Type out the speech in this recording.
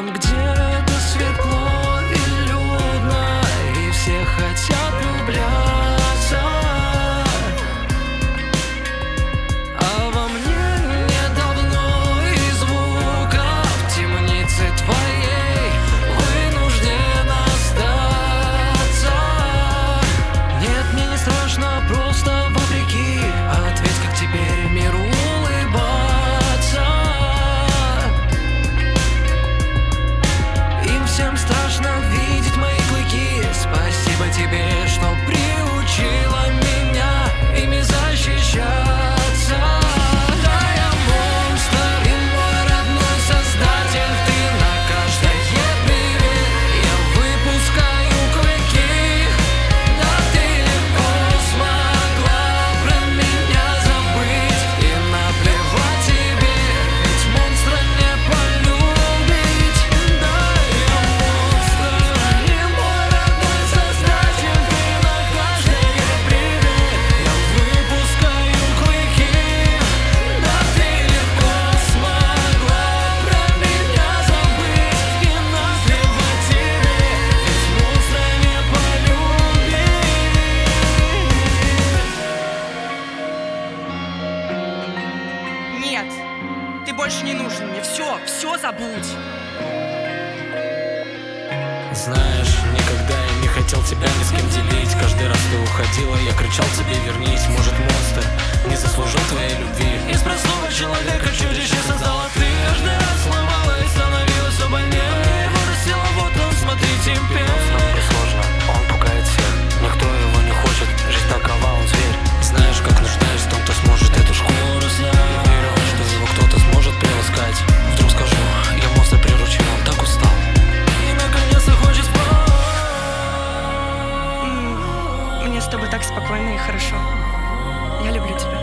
Там где-то светло и людно, и все хотят влюбляться, а во мне нет давно и звука. В темнице твоей вынужден остаться. Нет, мне не страшно, просто вопреки. Ответь, как теперь миру улыбаться. Им всем страшно видеть мои клыки. Спасибо тебе, что приучила меня ими защищаться. Да, я монстр, и мой родной создатель. Ты на каждое привет, я выпускаю клыки. Да, ты легко смогла про меня забыть, и наплевать тебе, ведь монстра не полюбить. Да, я монстр, и мой родной создатель. Ты на каждое привет, я выпускаю клыки. Да, ты легко смогла про меня забыть, и наплевать тебе, ведь монстра не полюбить. Нет, ты больше не нужен мне. Все забудь. Знаешь, никогда я не хотел тебя ни с кем делить. Каждый раз ты уходила, я кричал тебе: вернись. Может, монстр не заслужил твоей любви. Из простого человека чудище создала ты. Каждый раз сломала и становилась все больнее. Вырастила, вот он, смотри, теперь. Сложно, он пугает всех. Никто его не хочет, жизнь такова, он зверь. Знаешь, как нуждаюсь в том, кто сможет эту шкуру снять. Я верю, что его кто-то сможет приласкать. Вдруг скажу, я монстр приручил, он так устал и наконец-то хочет спать. Мне с тобой так спокойно и хорошо. Я люблю тебя.